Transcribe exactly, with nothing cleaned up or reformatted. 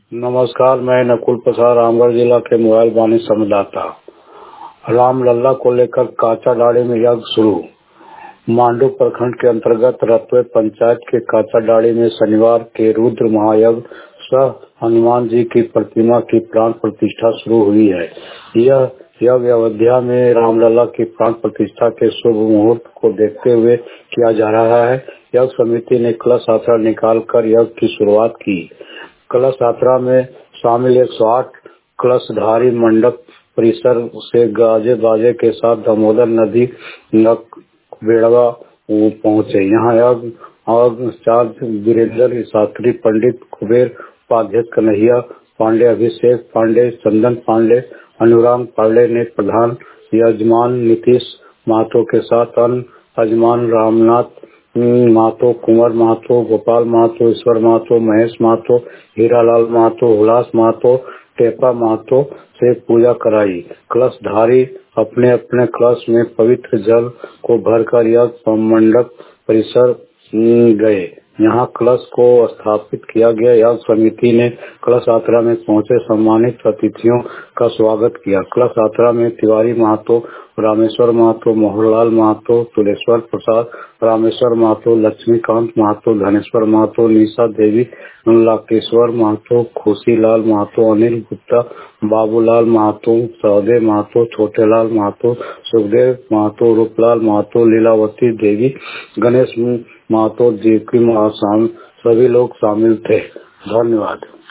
नमस्कार, मैं नकुल प्रसाद रामगढ़ जिला के मोबाइल वाणी संवाददाता। रामलला को लेकर काचाडाड़ी में यज्ञ शुरू। मांडू प्रखंड के अंतर्गत रतवे पंचायत के काचाडाड़ी में शनिवार के रुद्र महायज्ञ सह हनुमान जी की प्रतिमा की प्राण प्रतिष्ठा शुरू हुई है। यह यज्ञ अयोध्या में रामलला की प्राण प्रतिष्ठा के शुभ मुहूर्त को देखते हुए किया जा रहा है। यज्ञ समिति ने कलश यात्रा निकालकर यज्ञ की शुरुआत की। कलश यात्रा में शामिल एक सौ आठ कलशधारी मंडप परिसर से गाजे बाजे के साथ दामोदर नदी बेड़वा पहुंचे। यहाँ यज्ञ आचार्य वीरेंद्र शास्त्री, पंडित कुबेर उपाध्यक्ष, कन्हैया पांडे, अभिषेक पांडे, चंदन पांडे, अनुराग पांडे ने प्रधान यजमान नीतीश महतो के साथ अन्य यजमान रामनाथ महतो, कुंवर महतो, गोपाल महतो, ईश्वर महतो, महेश महतो, हीरालाल महतो, हुलास महतो, टेपा महतो से पूजा कराई। कलशधारी अपने अपने कलश में पवित्र जल को भरकर यज्ञ मंडप परिसर गए। यहाँ कलश को स्थापित किया गया। यज्ञ समिति ने कलश यात्रा में पहुंचे सम्मानित अतिथियों का स्वागत किया। कलश यात्रा में तिवारी महतो, रामेश्वर महतो, मोहनलाल महतो, तुलेश्वर प्रसाद, रामेश्वर महतो, लक्ष्मीकांत महतो, धनेश्वर महतो, निशा देवी, लाकेश्वर महतो, खुशीलाल महतो, अनिल गुप्ता, बाबूलाल महतो, सहदेव महतो, छोटेलाल महतो, सुखदेव महतो, रूपलाल महतो, लीलावती देवी, गणेश महतो जी की सभी लोग शामिल थे। धन्यवाद।